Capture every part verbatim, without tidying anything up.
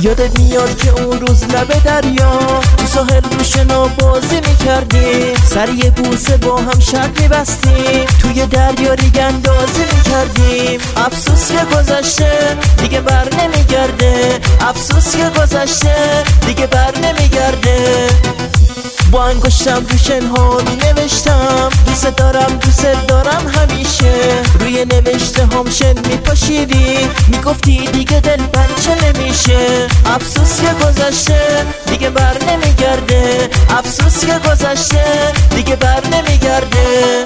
یادت میاد که اون روز لب دریا تو ساحل رو شنا بازی میکردیم، سر یه بوسه با هم شرط میبستیم، توی دریا ریگ اندازی میکردیم. افسوس که گذشته دیگه بر نمیگرده، افسوس که گذشته دیگه بر نمیگرده. با انگشتم رو شنها می نوشتم دوست دارم دوست دارم همیشه، روی نوشته هم شن می پاشیدی میگفتی دیگه دل بچه نمیشه. افسوس که گذشته دیگه بر نمیگرده، افسوس که گذشته دیگه بر نمیگرده.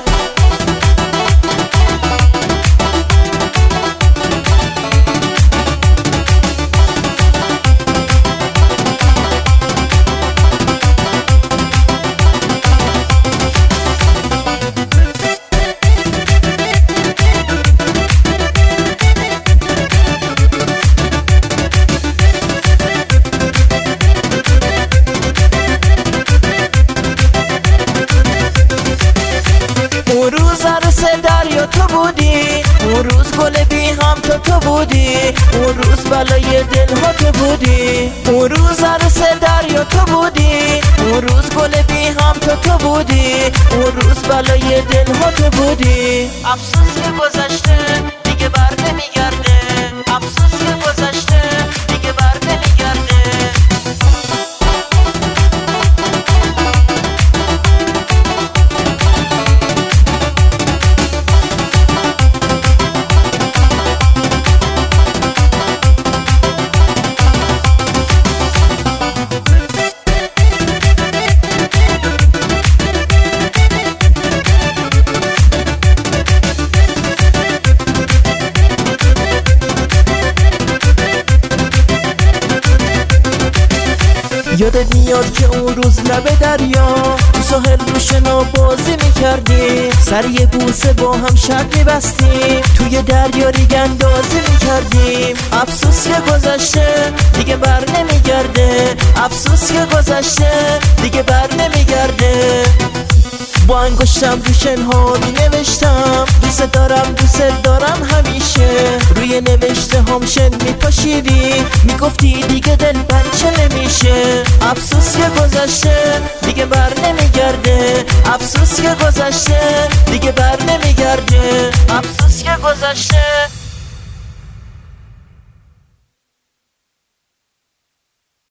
اون روز عروس دریا تو بودی، اون روز گل بی هم تو تو بودی، اون روز بلای دل ها تو بودی. اون روز عروس دریا تو بودی، اون روز گل بی هم تو تو بودی، اون روز بلای دل ها تو بودی. افسوس که گذشته دیگه بر نمیگرده، افسوس که گذشته دیگه بر نمیگرده. یادت میاد که اون روز لب دریا تو ساحل رو شنا بازی میکردیم، سر یه بوسه با هم شرط میبستیم، توی دریا ریگ اندازی میکردیم. افسوس که گذشته دیگه بر نمیگرده، افسوس که گذشته دیگه بر نمیگرده. با انگشتم رو شنها می نوشتم دوست دارم دوست دارم همیشه، روی نوشته هم شن می پاشیدی میگفتی دیگه دل بچه نمیشه. افسوس که گذشته دیگه بر نمیگرده، افسوس که گذشته دیگه بر نمیگرده، افسوس که گذشته